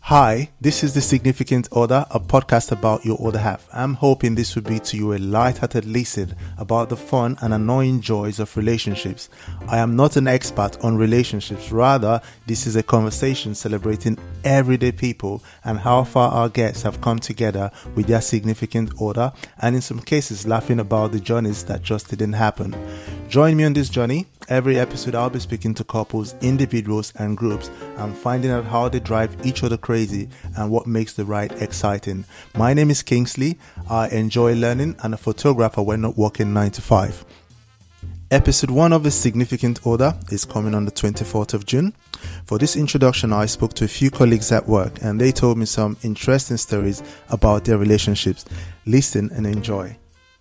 Hi, this is The Significant Other, a podcast about your other half. I'm hoping this will be to you a light-hearted listen about the fun and annoying joys of relationships. I am not an expert on relationships, rather this is a conversation celebrating everyday people and how far our guests have come together with their significant other, and in some cases laughing about the journeys that just didn't happen. Join me on this journey. Every episode I'll be speaking to couples, individuals and groups and finding out how they drive each other crazy and what makes the ride exciting. My name is Kingsley. I enjoy learning and a photographer when not working 9 to 5. Episode 1 of The Significant Other is coming on the 24th of June. For this introduction, I spoke to a few colleagues at work and they told me some interesting stories about their relationships. Listen and enjoy.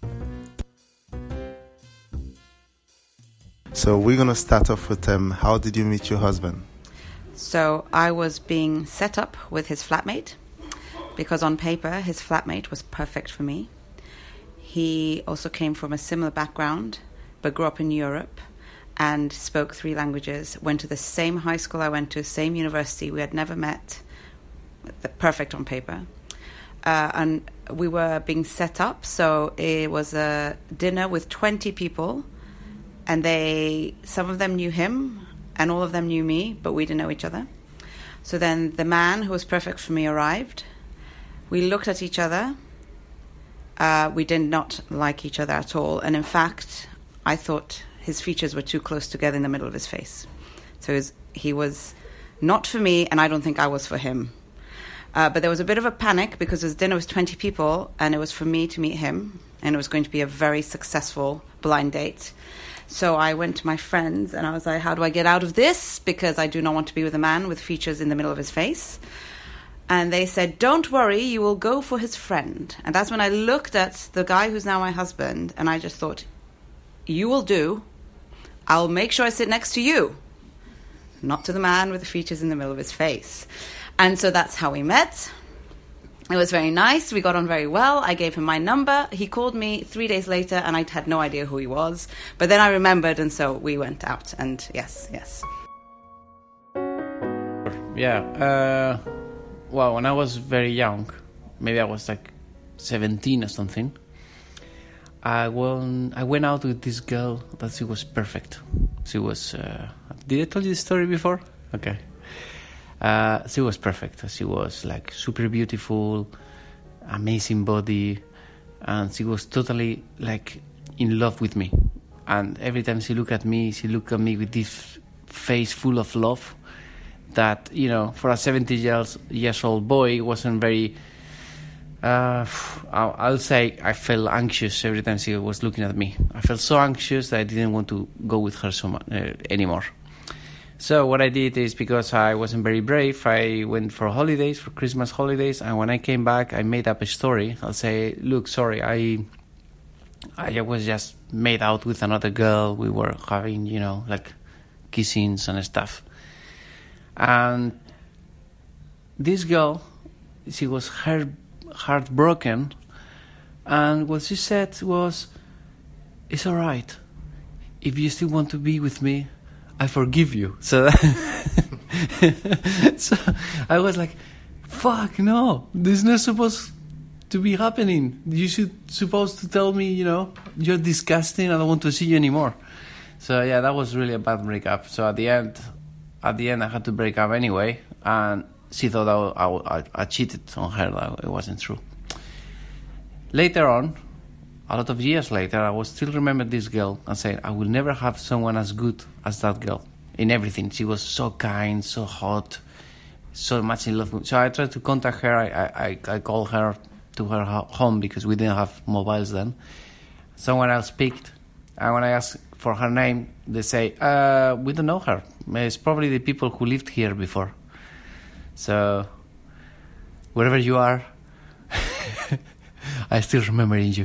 So we're going to start off with how did you meet your husband? So I was being set up with his flatmate because on paper his flatmate was perfect for me. He also came from a similar background but grew up in Europe and spoke 3 languages, went to the same high school I went to, same university. We had never met. Perfect on paper. And we were being set up, so it was a dinner with 20 people. And some of them knew him, and all of them knew me, but we didn't know each other. So then the man who was perfect for me arrived. We looked at each other. We did not like each other at all. And in fact, I thought his features were too close together in the middle of his face. So he was not for me, and I don't think I was for him. But there was a bit of a panic because this dinner was 20 people, and it was for me to meet him, and it was going to be a very successful blind date. So I went to my friends and I was like, how do I get out of this? Because I do not want to be with a man with features in the middle of his face. And they said, don't worry, you will go for his friend. And that's when I looked at the guy who's now my husband and I just thought, you will do. I'll make sure I sit next to you. Not to the man with the features in the middle of his face. And so that's how we met. It was very nice. We got on very well. I gave him my number. He called me 3 days later, and I had no idea who he was. But then I remembered, and so we went out. And yes. Yeah. Well, when I was very young, maybe I was like 17 or something, I went out with this girl that she was perfect. She was... did I tell you the story before? Okay. She was perfect. She was like super beautiful, amazing body, and she was totally like in love with me. And every time she looked at me with this face full of love that, you know, for a 70-year-old boy wasn't very... I'll say I felt anxious every time she was looking at me. I felt so anxious that I didn't want to go with her anymore. So what I did is, because I wasn't very brave, I went for Christmas holidays, and when I came back, I made up a story. I'll say, look, sorry, I was just made out with another girl. We were having, you know, like kissings and stuff. And this girl, she was heartbroken, and what she said was, it's all right. If you still want to be with me, I forgive you. So I was like, fuck, no, this is not supposed to be happening. You supposed to tell me, you know, you're disgusting, I don't want to see you anymore. So yeah, that was really a bad breakup. So at the end I had to break up anyway, and she thought I cheated on her. That it wasn't true. Later on, a lot of years later, I will still remember this girl and say, I will never have someone as good as that girl in everything. She was so kind, so hot, so much in love with me. So I tried to contact her. I called her to her home because we didn't have mobiles then. Someone else picked, and when I asked for her name, they say, we don't know her. It's probably the people who lived here before. So wherever you are, I still remember you.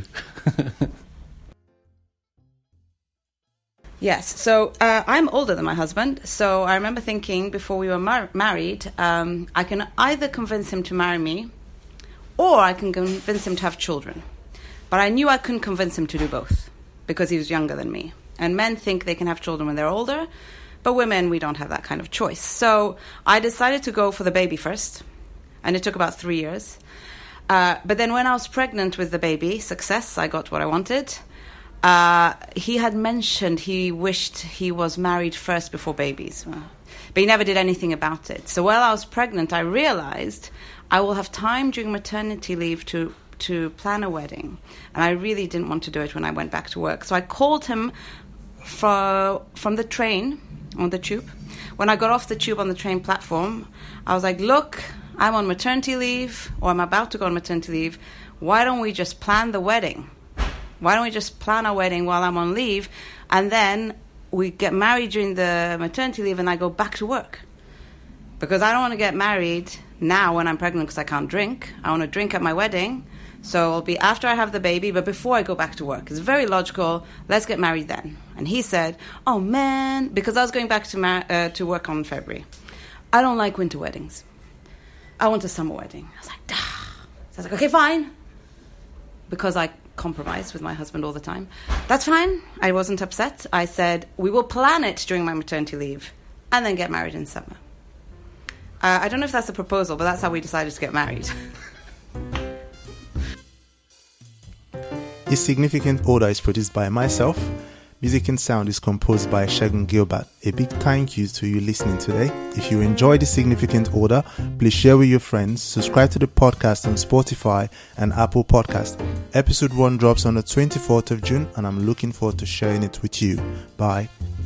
Yes, so I'm older than my husband, so I remember thinking before we were married, I can either convince him to marry me or I can convince him to have children. But I knew I couldn't convince him to do both because he was younger than me. And men think they can have children when they're older, but women, we don't have that kind of choice. So I decided to go for the baby first. And it took about 3 years. But then when I was pregnant with the baby, success, I got what I wanted. He had mentioned he wished he was married first before babies. But he never did anything about it. So while I was pregnant, I realized I will have time during maternity leave to plan a wedding. And I really didn't want to do it when I went back to work. So I called him from the train, on the tube. When I got off the tube on the train platform, I was like, look, I'm on maternity leave, or I'm about to go on maternity leave. Why don't we just plan the wedding? Why don't we just plan our wedding while I'm on leave, and then we get married during the maternity leave and I go back to work? Because I don't want to get married now when I'm pregnant because I can't drink. I want to drink at my wedding. So it'll be after I have the baby, but before I go back to work. It's very logical. Let's get married then. And he said, oh, man, because I was going back to work on February. I don't like winter weddings. I want a summer wedding. I was like, dah. So I was like, okay, fine. Because I compromise with my husband all the time. That's fine. I wasn't upset. I said, we will plan it during my maternity leave and then get married in summer. I don't know if that's a proposal, but that's how we decided to get married. A Significant Order is produced by myself. Music and sound is composed by Segun Gilbert. A big thank you to you listening today. If you enjoyed The Significant Order, please share with your friends, subscribe to the podcast on Spotify and Apple Podcast. Episode 1 drops on the 24th of June and I'm looking forward to sharing it with you. Bye.